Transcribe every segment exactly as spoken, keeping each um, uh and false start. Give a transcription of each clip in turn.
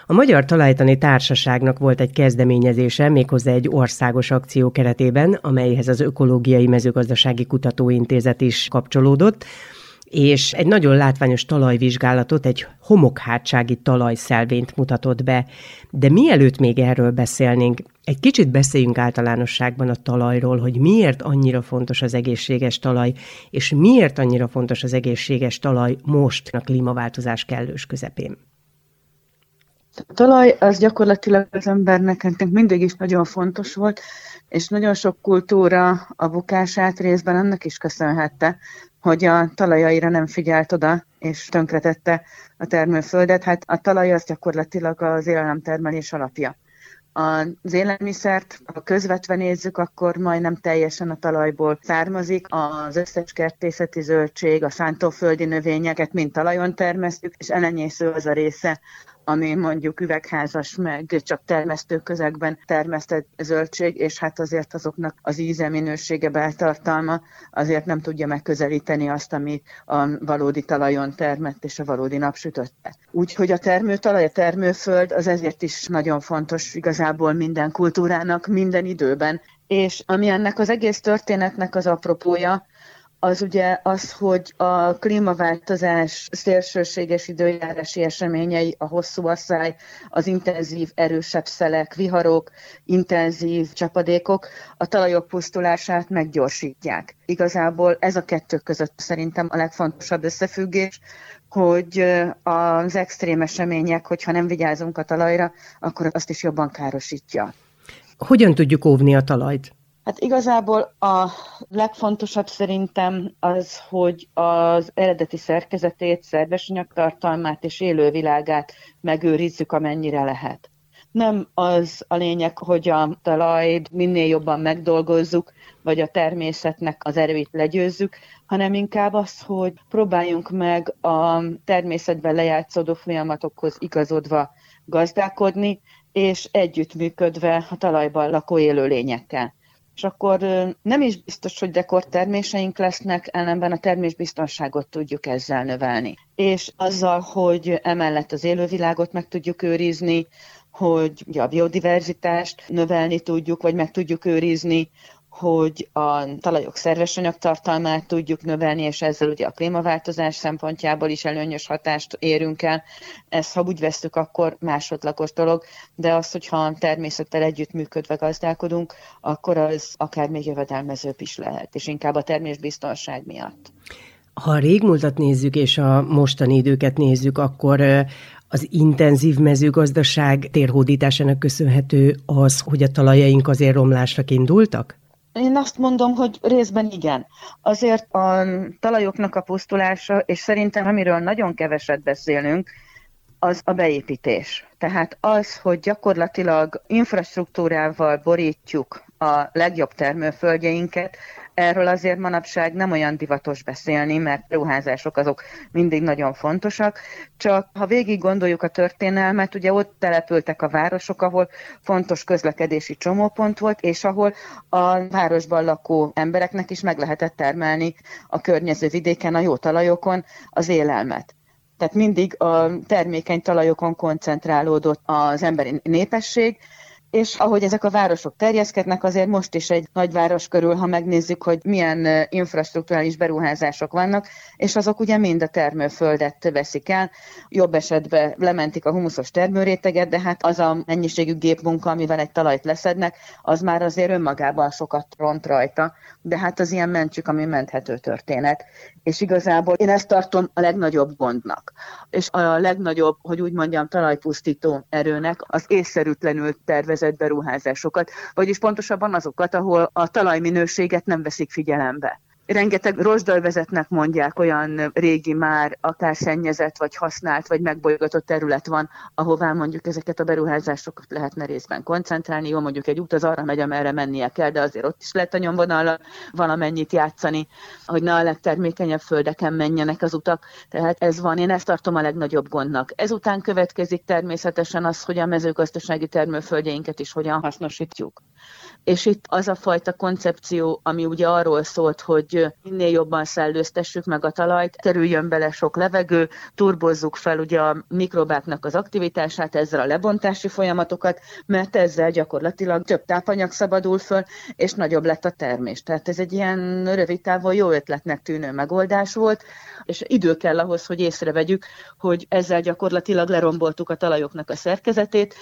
A Magyar Talajtani Társaságnak volt egy kezdeményezése, méghozzá egy országos akció keretében, amelyhez az Ökológiai Mezőgazdasági Kutatóintézet is kapcsolódott, és egy nagyon látványos talajvizsgálatot, egy homokhátsági talajszelvényt mutatott be. De mielőtt még erről beszélnénk, egy kicsit beszéljünk általánosságban a talajról, hogy miért annyira fontos az egészséges talaj, és miért annyira fontos az egészséges talaj most a klímaváltozás kellős közepén. A talaj az gyakorlatilag az embernek mindig is nagyon fontos volt, és nagyon sok kultúra a bukását részben annak is köszönhette, hogy a talajaira nem figyelt oda, és tönkretette a termőföldet. Hát a talaj az gyakorlatilag az élelemtermelés alapja. Az élelmiszert, ha közvetve nézzük, akkor majdnem teljesen a talajból származik. Az összes kertészeti zöldség, a szántóföldi növényeket mind talajon termesztjük, és elenyésző az a része, ami mondjuk üvegházas, meg csak termesztő közegben termesztett zöldség, és hát azért azoknak az íze, minősége, beltartalma azért nem tudja megközelíteni azt, ami a valódi talajon termett és a valódi napsütötte. Úgyhogy a termőtalaj, a termőföld az ezért is nagyon fontos igazából minden kultúrának, minden időben. És ami ennek az egész történetnek az apropója, az ugye az, hogy a klímaváltozás szélsőséges időjárási eseményei, a hosszú asszály, az intenzív, erősebb szelek, viharok, intenzív csapadékok a talajok pusztulását meggyorsítják. Igazából ez a kettő között szerintem a legfontosabb összefüggés, hogy az extrém események, hogyha nem vigyázunk a talajra, akkor azt is jobban károsítja. Hogyan tudjuk óvni a talajt? Hát igazából a legfontosabb szerintem az, hogy az eredeti szerkezetét, szerves anyagtartalmát és élővilágát megőrizzük, amennyire lehet. Nem az a lényeg, hogy a talajt minél jobban megdolgozzuk, vagy a természetnek az erőit legyőzzük, hanem inkább az, hogy próbáljunk meg a természetben lejátszódó folyamatokhoz igazodva gazdálkodni, és együttműködve a talajban lakó élőlényekkel. És akkor nem is biztos, hogy rekordterméseink lesznek, ellenben a termésbiztonságot tudjuk ezzel növelni. És azzal, hogy emellett az élővilágot meg tudjuk őrizni, hogy a biodiverzitást növelni tudjuk, vagy meg tudjuk őrizni, hogy a talajok szerves anyagtartalmát tudjuk növelni, és ezzel ugye a klímaváltozás szempontjából is előnyös hatást érünk el. Ezt, ha úgy vesszük, akkor másodlagos dolog, de az, hogyha a természettel együttműködve gazdálkodunk, akkor az akár még jövedelmezőbb is lehet, és inkább a termésbiztonság miatt. Ha a régmúltat nézzük, és a mostani időket nézzük, akkor az intenzív mezőgazdaság térhódításának köszönhető az, hogy a talajaink azért romlásra indultak? Én azt mondom, hogy részben igen. Azért a talajoknak a pusztulása, és szerintem amiről nagyon keveset beszélünk, az a beépítés. Tehát az, hogy gyakorlatilag infrastruktúrával borítjuk a legjobb termőföldjeinket, erről azért manapság nem olyan divatos beszélni, mert beruházások azok mindig nagyon fontosak, csak ha végig gondoljuk a történelmet, ugye ott települtek a városok, ahol fontos közlekedési csomópont volt, és ahol a városban lakó embereknek is meg lehetett termelni a környező vidéken, a jó talajokon az élelmet. Tehát mindig a termékeny talajokon koncentrálódott az emberi népesség, és ahogy ezek a városok terjeszkednek, azért most is egy nagyváros körül, ha megnézzük, hogy milyen infrastrukturális beruházások vannak, és azok ugye mind a termőföldet veszik el. Jobb esetben lementik a humuszos termőréteget, de hát az a mennyiségű gépmunka, amivel egy talajt leszednek, az már azért önmagában sokat ront rajta, de hát az ilyen mentsük, ami menthető történet. És igazából én ezt tartom a legnagyobb gondnak. És a legnagyobb, hogy úgy mondjam, talajpusztító erőnek az észszerűtlenül tervezett beruházásokat, vagyis pontosabban azokat, ahol a talajminőséget nem veszik figyelembe. Rengeteg rozsdalvezetnek mondják, olyan régi már akár szennyezett, vagy használt, vagy megbolygatott terület van, ahová mondjuk ezeket a beruházásokat lehetne részben koncentrálni. Jó, mondjuk egy út az arra megy, amerre mennie kell, de azért ott is lehet a nyomvonallal valamennyit játszani, hogy ne a legtermékenyebb földeken menjenek az utak. Tehát ez van, én ezt tartom a legnagyobb gondnak. Ezután következik természetesen az, hogy a mezőgazdasági termőföldjeinket is hogyan hasznosítjuk. És itt az a fajta koncepció, ami ugye arról szólt, hogy hogy minél jobban szellőztessük meg a talajt, kerüljön bele sok levegő, turbozzuk fel ugye a mikrobáknak az aktivitását, ezzel a lebontási folyamatokat, mert ezzel gyakorlatilag több tápanyag szabadul föl, és nagyobb lett a termés. Tehát ez egy ilyen rövid távon jó ötletnek tűnő megoldás volt, és idő kell ahhoz, hogy észrevegyük, hogy ezzel gyakorlatilag leromboltuk a talajoknak a szerkezetét,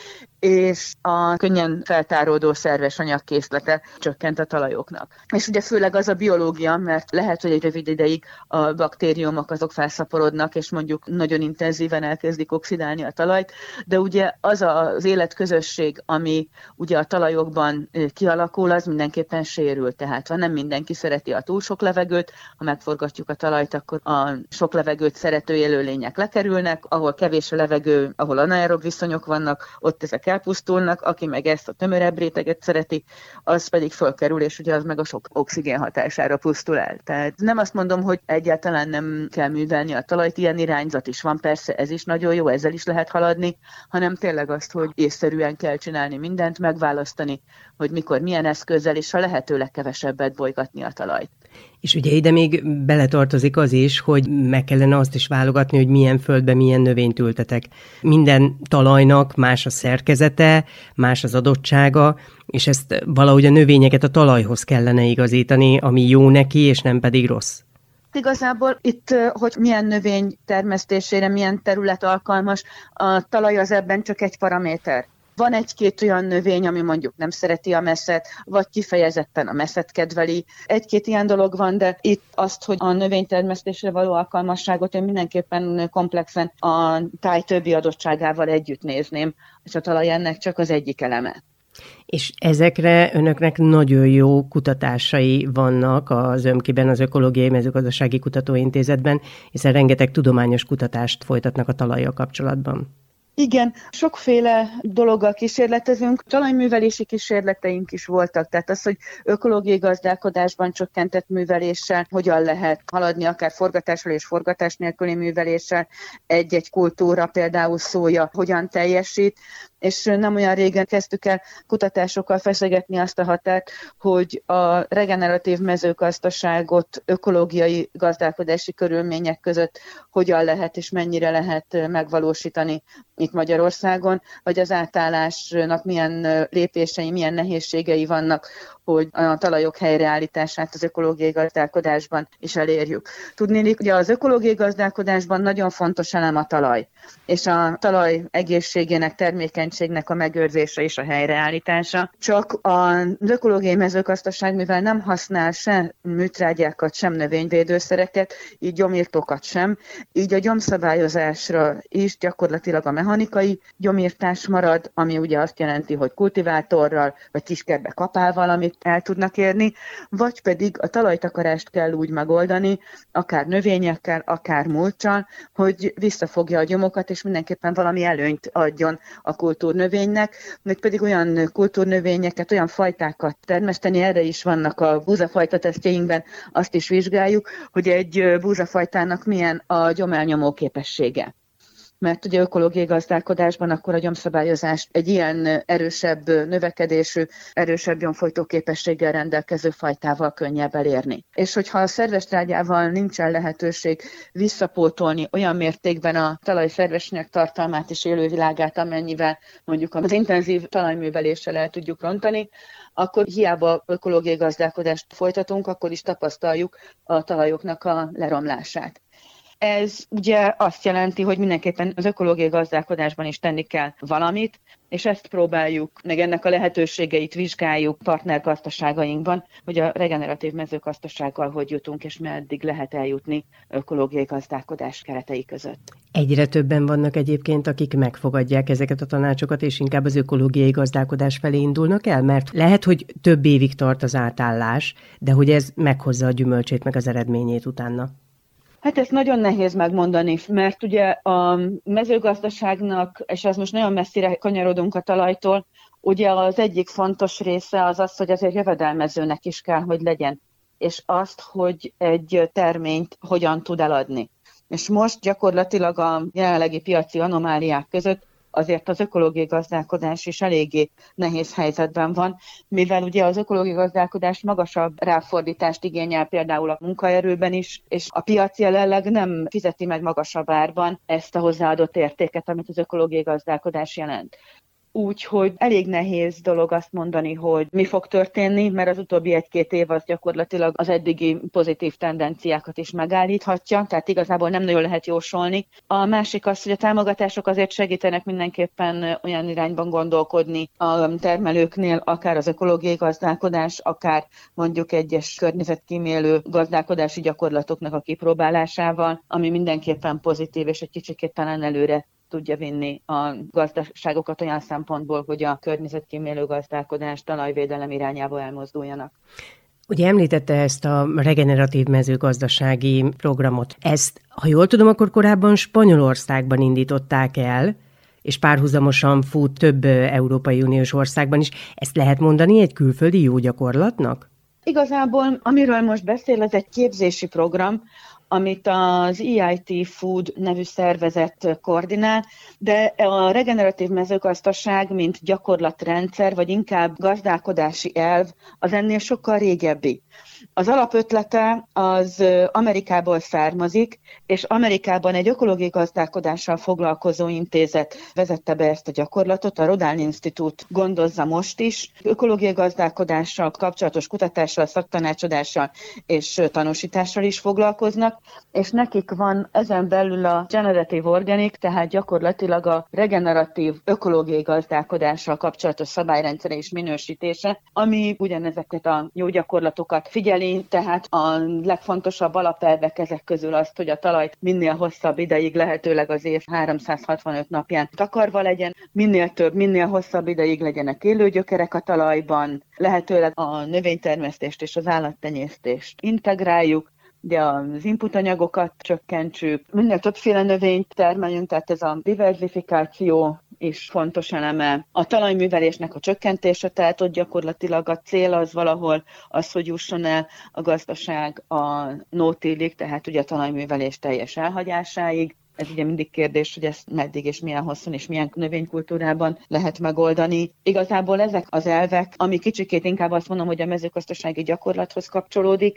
és a könnyen feltáródó szerves anyagkészlete csökkent a talajoknak. És ugye főleg az a biológia, mert lehet, hogy egy rövid ideig a baktériumok azok felszaporodnak, és mondjuk nagyon intenzíven elkezdik oxidálni a talajt, de ugye az az életközösség, ami ugye a talajokban kialakul, az mindenképpen sérül. Tehát van, nem mindenki szereti a túl sok levegőt, ha megforgatjuk a talajt, akkor a sok levegőt szerető élőlények lekerülnek, ahol kevés a levegő, ahol anaerob viszonyok vannak, ott ezek elpusztulnak, aki meg ezt a tömörebb réteget szereti, az pedig fölkerül, és ugye az meg a sok oxigén hatására pusztul el. Tehát nem azt mondom, hogy egyáltalán nem kell művelni a talajt, ilyen irányzat is van, persze ez is nagyon jó, ezzel is lehet haladni, hanem tényleg azt, hogy észszerűen kell csinálni mindent, megválasztani, hogy mikor milyen eszközzel, és a lehető legkevesebbet bolygatni a talajt. És ugye ide még beletartozik az is, hogy meg kellene azt is válogatni, hogy milyen földbe milyen növényt ültetek. Minden talajnak más a szerkezete, más az adottsága, és ezt valahogy a növényeket a talajhoz kellene igazítani, ami jó neki, és nem pedig rossz. Igazából itt, hogy milyen növény termesztésére, milyen terület alkalmas, a talaj az ebben csak egy paraméter. Van egy-két olyan növény, ami mondjuk nem szereti a meszet, vagy kifejezetten a meszet kedveli. Egy-két ilyen dolog van, de itt azt, hogy a növénytermesztésre való alkalmasságot én mindenképpen komplexen a táj többi adottságával együtt nézném, és a talaj ennek csak az egyik eleme. És ezekre önöknek nagyon jó kutatásai vannak az Ömkiben, az Ökológiai Mezőgazdasági Kutatóintézetben, hiszen rengeteg tudományos kutatást folytatnak a talajjal kapcsolatban. Igen, sokféle dologgal kísérletezünk, talajművelési kísérleteink is voltak, tehát az, hogy ökológiai gazdálkodásban csökkentett műveléssel hogyan lehet haladni, akár forgatással és forgatás nélküli műveléssel, egy-egy kultúra, például szója hogyan teljesít, és nem olyan régen kezdtük el kutatásokkal feszegetni azt a határt, hogy a regeneratív mezőgazdaságot ökológiai gazdálkodási körülmények között hogyan lehet és mennyire lehet megvalósítani itt Magyarországon, vagy az átállásnak milyen lépései, milyen nehézségei vannak, hogy a talajok helyreállítását az ökológiai gazdálkodásban is elérjük. Tudnélik, hogy az ökológiai gazdálkodásban nagyon fontos elem a talaj, és a talaj egészségének, termékenységnek a megőrzése és a helyreállítása. Csak az ökológiai mezőgazdaság, mivel nem használ se műtrágyákat, sem növényvédőszereket, így gyomírtókat sem, így a gyomszabályozásra is gyakorlatilag a mechanikai gyomírtás marad, ami ugye azt jelenti, hogy kultivátorral vagy kiskertbe kapál valamit el tudnak érni, vagy pedig a talajtakarást kell úgy megoldani, akár növényekkel, akár mulccsal, hogy visszafogja a gyomokat, és mindenképpen valami előnyt adjon a kultúrnövénynek, vagy pedig olyan kultúrnövényeket, olyan fajtákat termeszteni, erre is vannak a búzafajta tesztjeinkben, azt is vizsgáljuk, hogy egy búzafajtának milyen a gyomelnyomó képessége. Mert ugye ökológiai gazdálkodásban akkor a gyomszabályozást egy ilyen erősebb növekedésű, erősebb gyomfolytó képességgel rendelkező fajtával könnyebb elérni. És hogyha a szerves trágyával nincsen lehetőség visszapótolni olyan mértékben a talaj szervesanyag tartalmát és élővilágát, amennyivel mondjuk az intenzív talajműveléssel el tudjuk rontani, akkor hiába ökológiai gazdálkodást folytatunk, akkor is tapasztaljuk a talajoknak a leromlását. Ez ugye azt jelenti, hogy mindenképpen az ökológiai gazdálkodásban is tenni kell valamit, és ezt próbáljuk, meg ennek a lehetőségeit vizsgáljuk partnergazdaságainkban, hogy a regeneratív mezőgazdasággal hogy jutunk, és meddig lehet eljutni ökológiai gazdálkodás keretei között. Egyre többen vannak egyébként, akik megfogadják ezeket a tanácsokat, és inkább az ökológiai gazdálkodás felé indulnak el, mert lehet, hogy több évig tart az átállás, de hogy ez meghozza a gyümölcsét, meg az eredményét utána. Hát ezt nagyon nehéz megmondani, mert ugye a mezőgazdaságnak, és ez most nagyon messzire kanyarodunk a talajtól, ugye az egyik fontos része az az, hogy azért jövedelmezőnek is kell, hogy legyen, és azt, hogy egy terményt hogyan tud eladni. És most gyakorlatilag a jelenlegi piaci anomáliák között azért az ökológiai gazdálkodás is eléggé nehéz helyzetben van, mivel ugye az ökológiai gazdálkodás magasabb ráfordítást igényel például a munkaerőben is, és a piac jelenleg nem fizeti meg magasabb árban ezt a hozzáadott értéket, amit az ökológiai gazdálkodás jelent. Úgyhogy elég nehéz dolog azt mondani, hogy mi fog történni, mert az utóbbi egy-két év az gyakorlatilag az eddigi pozitív tendenciákat is megállíthatja, tehát igazából nem nagyon lehet jósolni. A másik az, hogy a támogatások azért segítenek mindenképpen olyan irányban gondolkodni a termelőknél, akár az ökológiai gazdálkodás, akár mondjuk egyes környezetkímélő gazdálkodási gyakorlatoknak a kipróbálásával, ami mindenképpen pozitív és egy kicsikét talán előre tudja vinni a gazdaságokat olyan szempontból, hogy a környezetkímélő gazdálkodás, talajvédelem irányába elmozduljanak. Ugye említette ezt a regeneratív mezőgazdasági programot. Ezt, ha jól tudom, akkor korábban Spanyolországban indították el, és párhuzamosan fut több Európai Uniós országban is. Ezt lehet mondani egy külföldi jó gyakorlatnak? Igazából, amiről most beszél, ez egy képzési program, amit az E I T Food nevű szervezet koordinál, de a regeneratív mezőgazdaság, mint gyakorlatrendszer, vagy inkább gazdálkodási elv, az ennél sokkal régebbi. Az alapötlete az Amerikából származik, és Amerikában egy ökológiai gazdálkodással foglalkozó intézet vezette be ezt a gyakorlatot, a Rhode Island Institute gondozza most is. Ökológiai gazdálkodással kapcsolatos kutatással, szaktanácsadással és tanúsítással is foglalkoznak, és nekik van ezen belül a Generative Organic, tehát gyakorlatilag a regeneratív ökológiai gazdálkodással kapcsolatos szabályrendszere és minősítése, ami ugyanezeket a jó gyakorlatokat figyeli, tehát a legfontosabb alapelvek ezek közül azt, hogy a talaj minél hosszabb ideig, lehetőleg az év háromszázhatvanöt napján takarva legyen, minél több, minél hosszabb ideig legyenek élő gyökerek a talajban, lehetőleg a növénytermesztést és az állattenyésztést integráljuk, de az inputanyagokat csökkentsük, minél többféle növényt termeljünk, tehát ez a diversifikáció is fontos eleme. A talajművelésnek a csökkentése, tehát ott gyakorlatilag a cél az valahol az, hogy jusson el a gazdaság a no-tillig, tehát ugye a talajművelés teljes elhagyásáig. Ez ugye mindig kérdés, hogy ezt meddig és milyen hosszan és milyen növénykultúrában lehet megoldani. Igazából ezek az elvek, ami kicsikét inkább azt mondom, hogy a mezőgazdasági gyakorlathoz kapcsolódik,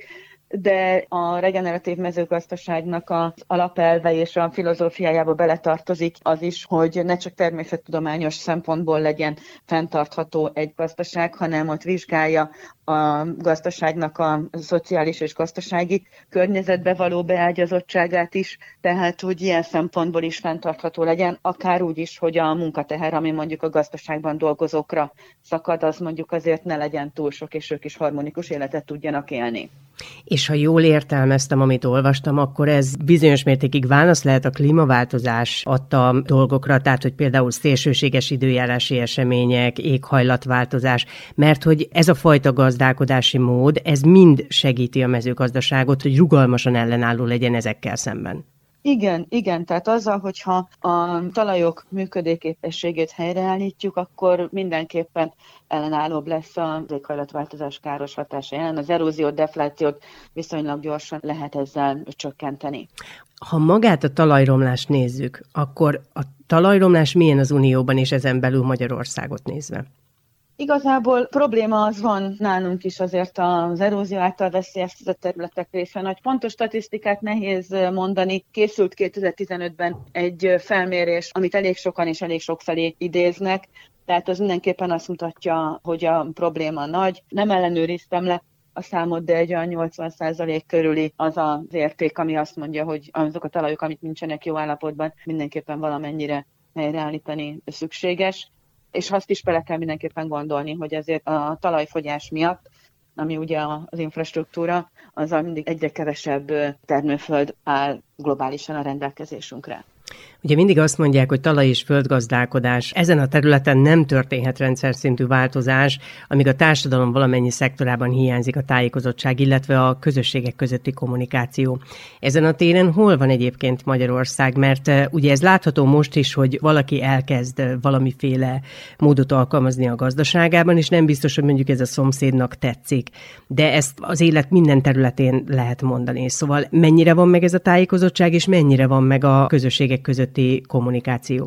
de a regeneratív mezőgazdaságnak az alapelve és a filozófiájába beletartozik az is, hogy ne csak természettudományos szempontból legyen fenntartható egy gazdaság, hanem ott vizsgálja a gazdaságnak a szociális és gazdasági környezetbe való beágyazottságát is, tehát hogy ilyen szempontból is fenntartható legyen, akár úgy is, hogy a munkateher, ami mondjuk a gazdaságban dolgozókra szakad, az mondjuk azért ne legyen túl sok, és ők is harmonikus életet tudjanak élni. És ha jól értelmeztem, amit olvastam, akkor ez bizonyos mértékig válasz lehet a klímaváltozás adta dolgokra, tehát hogy például szélsőséges időjárási események, éghajlatváltozás, mert hogy ez a fajta gazdálkodási mód, ez mind segíti a mezőgazdaságot, hogy rugalmasan ellenálló legyen ezekkel szemben. Igen, igen, tehát azzal, hogyha a talajok működőképességét helyreállítjuk, akkor mindenképpen ellenállóbb lesz az éghajlatváltozás káros hatása ellen. Az eróziót, deflációt viszonylag gyorsan lehet ezzel csökkenteni. Ha magát a talajromlást nézzük, akkor a talajromlás milyen az Unióban és ezen belül Magyarországot nézve? Igazából probléma az van nálunk is azért az erózió által veszélyeztetett területek részén. Nagy pontos statisztikát nehéz mondani. Készült kétezer-tizenötben egy felmérés, amit elég sokan és elég sokfelé idéznek, tehát az mindenképpen azt mutatja, hogy a probléma nagy. Nem ellenőriztem le a számot, de egy olyan nyolcvan százalék körüli az az érték, ami azt mondja, hogy azok a talajok, amik nincsenek jó állapotban, mindenképpen valamennyire helyreállítani szükséges. És azt is bele kell mindenképpen gondolni, hogy azért a talajfogyás miatt, ami ugye az infrastruktúra, azzal mindig egyre kevesebb termőföld áll globálisan a rendelkezésünkre. Ugye mindig azt mondják, hogy talaj- és földgazdálkodás. Ezen a területen nem történhet rendszer szintű változás, amíg a társadalom valamennyi szektorában hiányzik a tájékozottság, illetve a közösségek közötti kommunikáció. Ezen a téren hol van egyébként Magyarország? Mert ugye ez látható most is, hogy valaki elkezd valamiféle módot alkalmazni a gazdaságában, és nem biztos, hogy mondjuk ez a szomszédnak tetszik. De ezt az élet minden területén lehet mondani. Szóval mennyire van meg ez a tájékozottság, és mennyire van meg a közösségek közötti kommunikáció?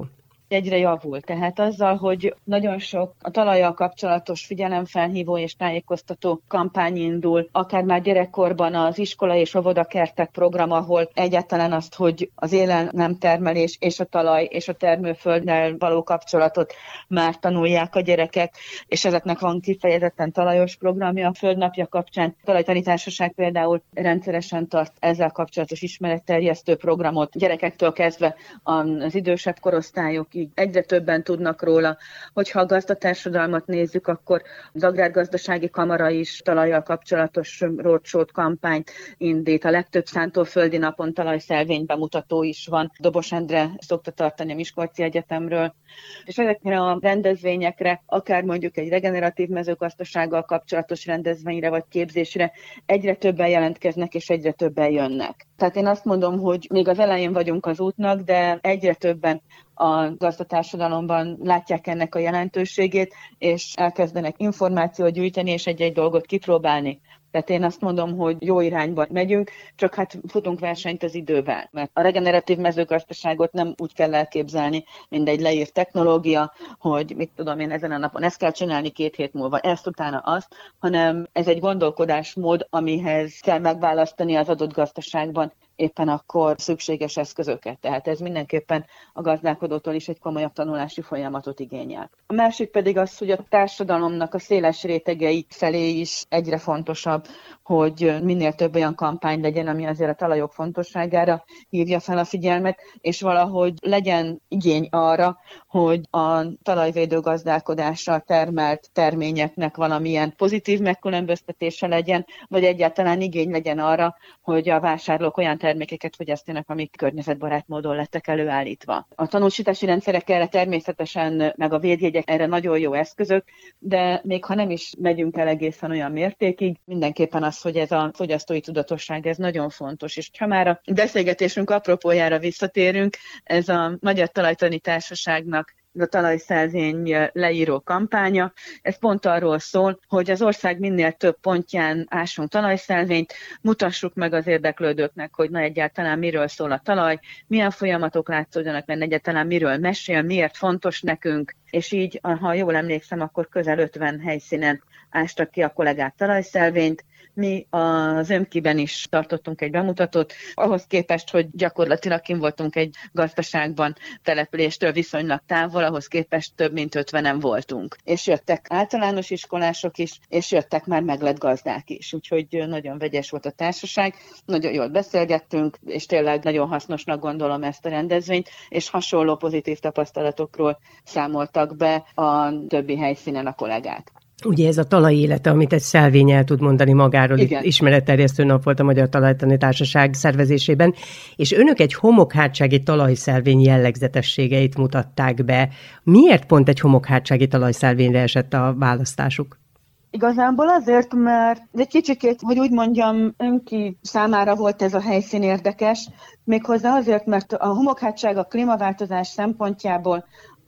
egyre javul. Tehát azzal, hogy nagyon sok a talajjal kapcsolatos figyelemfelhívó és tájékoztató kampány indul, akár már gyerekkorban az iskola és óvodakertek program, ahol egyáltalán azt, hogy az élelmtermelés és a talaj és a termőfölddel való kapcsolatot már tanulják a gyerekek, és ezeknek van kifejezetten talajos programja a Földnapja kapcsán. A Talajtani Társaság például rendszeresen tart ezzel kapcsolatos ismeretterjesztő programot, gyerekektől kezdve az idősebb korosztályokig. Egyre többen tudnak róla. Hogyha a gazdatársadalmat nézzük, akkor az Agrárgazdasági Kamara is talajjal kapcsolatos roadshow kampányt indít. A legtöbb szántóföldi napon talajszelvény bemutató is van. Dobos Endre szokta tartani a Miskolci Egyetemről. És ezekre a rendezvényekre, akár mondjuk egy regeneratív mezőgazdasággal kapcsolatos rendezvényre vagy képzésre egyre többen jelentkeznek és egyre többen jönnek. Tehát én azt mondom, hogy még az elején vagyunk az útnak, de egyre többen a gazdatársadalomban látják ennek a jelentőségét, és elkezdenek információt gyűjteni és egy-egy dolgot kipróbálni. Tehát én azt mondom, hogy jó irányba megyünk, csak hát futunk versenyt az idővel. Mert a regeneratív mezőgazdaságot nem úgy kell elképzelni, mint egy leírt technológia, hogy mit tudom én, ezen a napon ezt kell csinálni, két hét múlva ezt, utána azt, hanem ez egy gondolkodásmód, amihez kell megválasztani az adott gazdaságban éppen akkor szükséges eszközöket. Tehát ez mindenképpen a gazdálkodótól is egy komolyabb tanulási folyamatot igényel. A másik pedig az, hogy a társadalomnak a széles rétegei felé is egyre fontosabb, hogy minél több olyan kampány legyen, ami azért a talajok fontosságára hívja fel a figyelmet, és valahogy legyen igény arra, hogy a talajvédő gazdálkodással termelt terményeknek valamilyen pozitív megkülönböztetése legyen, vagy egyáltalán igény legyen arra, hogy a vásárlók olyan termékeket fogyasztanak, amik környezetbarát módon lettek előállítva. A tanúsítási rendszerek erre természetesen, meg a védjegyek erre nagyon jó eszközök, de még ha nem is megyünk el egészen olyan mértékig, mindenképpen az, hogy ez a fogyasztói tudatosság, ez nagyon fontos. És ha már a beszélgetésünk apropójára visszatérünk, ez a Magyar Talajtani Társaságnak a talajszelvény leíró kampánya. Ez pont arról szól, hogy az ország minél több pontján ássunk talajszelvényt, mutassuk meg az érdeklődőknek, hogy na egyáltalán miről szól a talaj, milyen folyamatok látszódjanak benne, egyáltalán miről mesél, miért fontos nekünk, és így, ha jól emlékszem, akkor közel ötven helyszínen ástak ki a kollégák talajszelvényt. Mi az Ömkiben is tartottunk egy bemutatót, ahhoz képest, hogy gyakorlatilag kint voltunk egy gazdaságban településtől viszonylag távol, ahhoz képest több mint ötvenen voltunk. És jöttek általános iskolások is, és jöttek már meglett gazdák is, úgyhogy nagyon vegyes volt a társaság, nagyon jól beszélgettünk, és tényleg nagyon hasznosnak gondolom ezt a rendezvényt, és hasonló pozitív tapasztalatokról számoltak be a többi helyszínen a kollégák. Ugye ez a talaj élete, amit egy szelvény el tud mondani magáról, Igen. Itt ismeretterjesztő nap volt a Magyar Talajtani Társaság szervezésében, és önök egy homokhátsági talajszelvény jellegzetességeit mutatták be. Miért pont egy homokhátsági talajszelvényre esett a választásuk? Igazából azért, mert egy kicsikét, hogy úgy mondjam, Önki számára volt ez a helyszín érdekes, méghozzá azért, mert a homokhátság a klímaváltozás szempontjából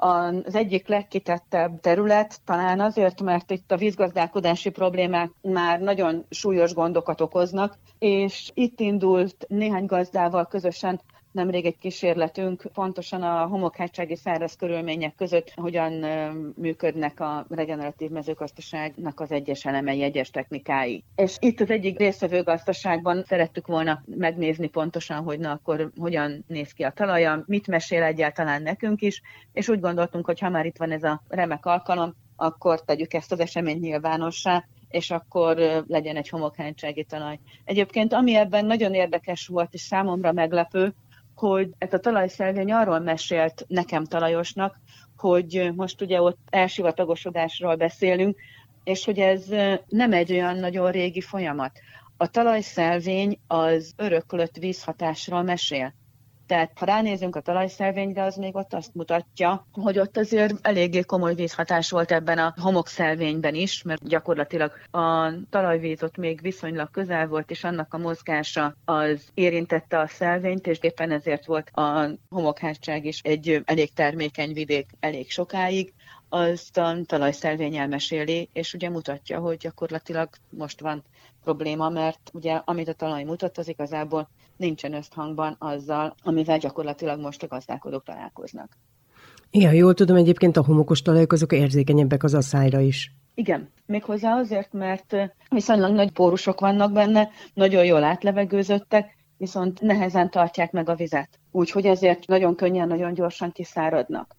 az egyik legkitettebb terület, talán azért, mert itt a vízgazdálkodási problémák már nagyon súlyos gondokat okoznak, és itt indult néhány gazdával közösen nemrég egy kísérletünk, pontosan a homokhátsági száraz körülmények között hogyan működnek a regeneratív mezőgazdaságnak az egyes elemei, egyes technikái. És itt az egyik résztvevő gazdaságban szerettük volna megnézni pontosan, hogy na akkor hogyan néz ki a talaja, mit mesél egyáltalán nekünk is, és úgy gondoltunk, hogy ha már itt van ez a remek alkalom, akkor tegyük ezt az eseményt nyilvánossá, és akkor legyen egy homokhátsági talaj. Egyébként ami ebben nagyon érdekes volt, és számomra meglepő, hogy ez a talajszelvény arról mesélt nekem talajosnak, hogy most ugye ott elsivatagosodásról beszélünk, és hogy ez nem egy olyan nagyon régi folyamat. A talajszelvény az öröklött vízhatásról mesél. Tehát ha ránézünk a talajszelvényre, az még ott azt mutatja, hogy ott azért eléggé komoly vízhatás volt ebben a homokszelvényben is, mert gyakorlatilag a talajvíz ott még viszonylag közel volt, és annak a mozgása az érintette a szelvényt, és éppen ezért volt a homokhátság is egy elég termékeny vidék elég sokáig. Azt a talajszelvény elmeséli, és ugye mutatja, hogy gyakorlatilag most van probléma, mert ugye amit a talaj mutat, az igazából nincsen összhangban azzal, amivel gyakorlatilag most a gazdálkodók találkoznak. Igen, jól tudom, egyébként a homokos talajok azok érzékenyebbek az asszályra is. Igen, méghozzá azért, mert viszonylag nagy pórusok vannak benne, nagyon jól átlevegőzöttek, viszont nehezen tartják meg a vizet. Úgyhogy ezért nagyon könnyen, nagyon gyorsan kiszáradnak.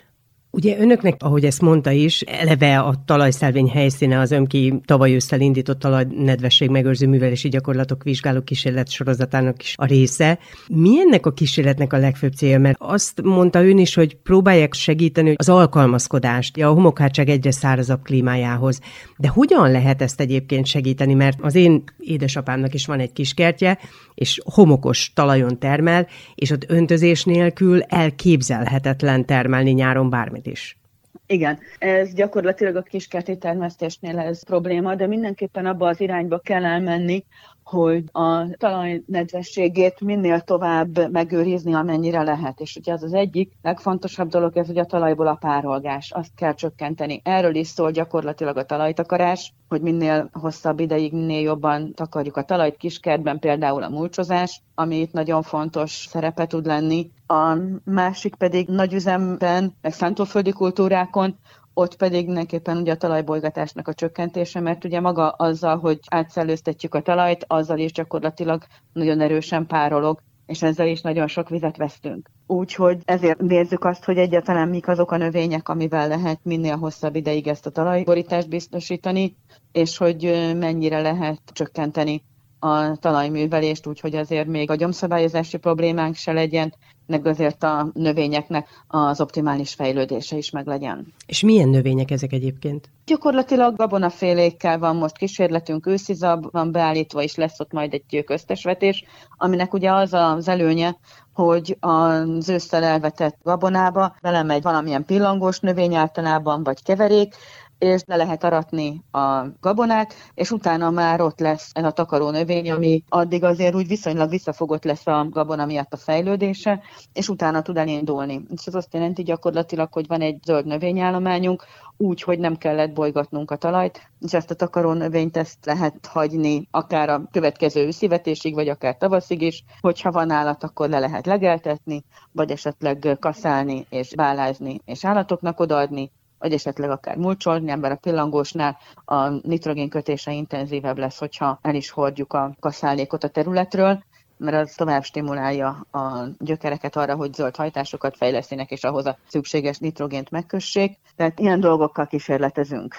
Ugye önöknek, ahogy ezt mondta is, eleve a talajszelvény helyszíne az Ömki tavaly ősszel indított talajnedvesség megőrző művelési gyakorlatok vizsgáló kísérlet sorozatának is a része. Mi ennek a kísérletnek a legfőbb célja? Mert azt mondta ön is, hogy próbálják segíteni az alkalmazkodást a homokhátság egyre szárazabb klímájához. De hogyan lehet ezt egyébként segíteni? Mert az én édesapámnak is van egy kis kertje, és homokos talajon termel, és ott öntözés nélkül elképzelhetetlen termelni nyáron bármit is. Igen, ez gyakorlatilag a kiskerti termesztésnél ez probléma, de mindenképpen abba az irányba kell elmenni, hogy a talaj nedvességét minél tovább megőrizni, amennyire lehet. És ugye az az egyik legfontosabb dolog, ez ugye a talajból a párolgás. Azt kell csökkenteni. Erről is szól gyakorlatilag a talajtakarás, hogy minél hosszabb ideig, minél jobban takarjuk a talajt. Kiskertben például a mulcsozás, ami itt nagyon fontos szerepe tud lenni. A másik pedig nagyüzemben, meg szántóföldi kultúrákon, ott pedig mindenképpen ugye a talajbolygatásnak a csökkentése, mert ugye maga azzal, hogy átszellőztetjük a talajt, azzal is gyakorlatilag nagyon erősen párolog, és ezzel is nagyon sok vizet vesztünk. Úgyhogy ezért nézzük azt, hogy egyáltalán mik azok a növények, amivel lehet minél hosszabb ideig ezt a talajborítást biztosítani, és hogy mennyire lehet csökkenteni a talajművelést, úgyhogy azért még a gyomszabályozási problémánk se legyen, meg azért a növényeknek az optimális fejlődése is meglegyen. És milyen növények ezek egyébként? Gyakorlatilag gabonafélékkel van most kísérletünk, őszizab van beállítva, és lesz ott majd egy köztesvetés, aminek ugye az az előnye, hogy az ősszel elvetett gabonába belemegy valamilyen pillangós növény általában, vagy keverék, és le lehet aratni a gabonát, és utána már ott lesz ez a takaró növény, ami addig azért úgy viszonylag visszafogott lesz a gabona miatt a fejlődése, és utána tud elindulni. És ez azt jelenti gyakorlatilag, hogy van egy zöld növényállományunk, úgy, hogy nem kellett bolygatnunk a talajt, és ezt a takaró növényt ezt lehet hagyni akár a következő őszivetésig, vagy akár tavaszig is, hogyha van állat, akkor le lehet legeltetni, vagy esetleg kaszálni és bálázni, és állatoknak odaadni, vagy esetleg akár mulcsolni, ebben a pillangósnál a nitrogén kötése intenzívebb lesz, hogyha el is hordjuk a kaszállékot a területről, mert az tovább stimulálja a gyökereket arra, hogy zöld hajtásokat fejlesztenek, és ahhoz a szükséges nitrogént megkössék. Tehát ilyen dolgokkal kísérletezünk.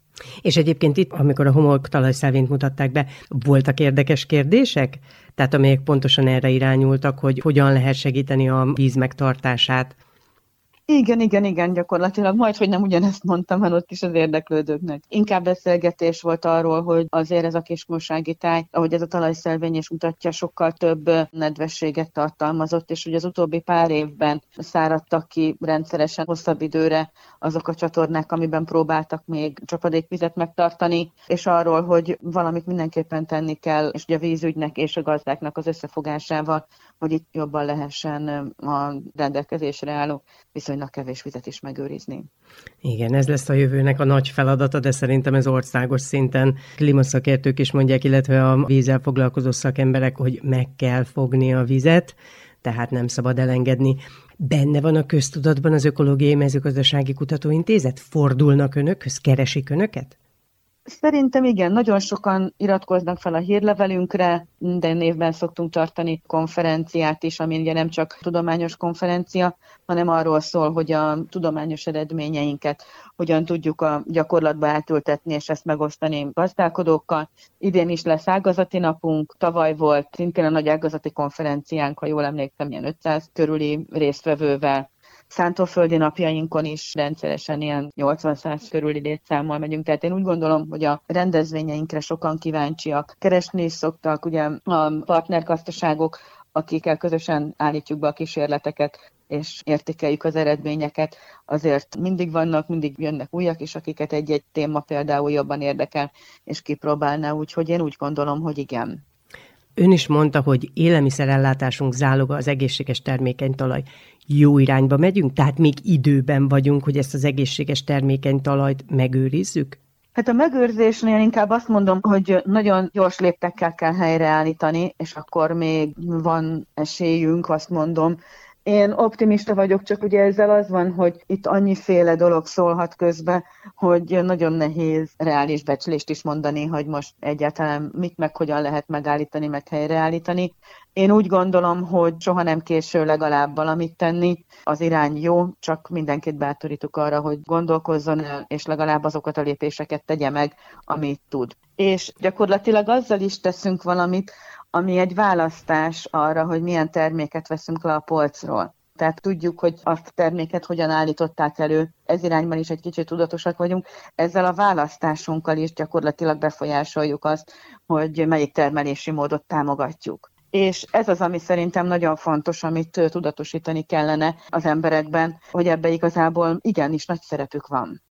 És egyébként itt, amikor a homok talajszelvényt mutatták be, voltak érdekes kérdések? Tehát amelyek pontosan erre irányultak, hogy hogyan lehet segíteni a víz megtartását? Igen, igen, igen, gyakorlatilag majd, hogy nem ugyanezt mondtam, mert ott is az érdeklődőknek. Inkább beszélgetés volt arról, hogy azért ez a kismúsági táj, ahogy ez a talajszelvény is mutatja, sokkal több nedvességet tartalmazott, és ugye az utóbbi pár évben száradtak ki rendszeresen hosszabb időre azok a csatornák, amiben próbáltak még csapadékvizet megtartani, és arról, hogy valamit mindenképpen tenni kell, és ugye a vízügynek és a gazdáknak az összefogásával, hogy itt jobban lehessen a rendelkezésre álló viszonylag kevés vizet is megőrizni. Igen, ez lesz a jövőnek a nagy feladata, de szerintem ez országos szinten. Klímaszakértők is mondják, illetve a vízzel foglalkozó szakemberek, hogy meg kell fogni a vizet, tehát nem szabad elengedni. Benne van a köztudatban az Ökológiai Mezőgazdasági Kutatóintézet? Fordulnak önökhöz? Keresik önöket? Szerintem igen, nagyon sokan iratkoznak fel a hírlevelünkre, minden évben szoktunk tartani konferenciát is, ami ugye nem csak tudományos konferencia, hanem arról szól, hogy a tudományos eredményeinket hogyan tudjuk a gyakorlatba átültetni, és ezt megosztani gazdálkodókkal. Idén is lesz ágazati napunk, tavaly volt szintén a nagy ágazati konferenciánk, ha jól emlékszem, ilyen ötszáz körüli résztvevővel. Szántóföldi napjainkon is rendszeresen ilyen nyolcvan-száz körüli létszámmal megyünk, tehát én úgy gondolom, hogy a rendezvényeinkre sokan kíváncsiak. Keresni is szoktak ugye a partnergazdaságok, akikkel közösen állítjuk be a kísérleteket, és értékeljük az eredményeket. Azért mindig vannak, mindig jönnek újak is, akiket egy-egy téma például jobban érdekel, és kipróbálná, úgyhogy én úgy gondolom, hogy igen. Ön is mondta, hogy élelmiszerellátásunk záloga az egészséges termékeny talaj. Jó irányba megyünk? Tehát még időben vagyunk, hogy ezt az egészséges termékeny talajt megőrizzük? Hát a megőrzésnél inkább azt mondom, hogy nagyon gyors léptekkel kell helyreállítani, és akkor még van esélyünk, azt mondom, Én optimista vagyok, csak ugye ezzel az van, hogy itt annyiféle dolog szólhat közbe, hogy nagyon nehéz reális becslést is mondani, hogy most egyáltalán mit meg hogyan lehet megállítani, meg helyreállítani. Én úgy gondolom, hogy soha nem késő legalább valamit tenni. Az irány jó, csak mindenkit bátorítok arra, hogy gondolkozzon el, és legalább azokat a lépéseket tegye meg, amit tud. És gyakorlatilag azzal is teszünk valamit, ami egy választás arra, hogy milyen terméket veszünk le a polcról. Tehát tudjuk, hogy azt a terméket hogyan állították elő, ez irányban is egy kicsit tudatosak vagyunk, ezzel a választásunkkal is gyakorlatilag befolyásoljuk azt, hogy melyik termelési módot támogatjuk. És ez az, ami szerintem nagyon fontos, amit tudatosítani kellene az emberekben, hogy ebbe igazából igenis nagy szerepük van.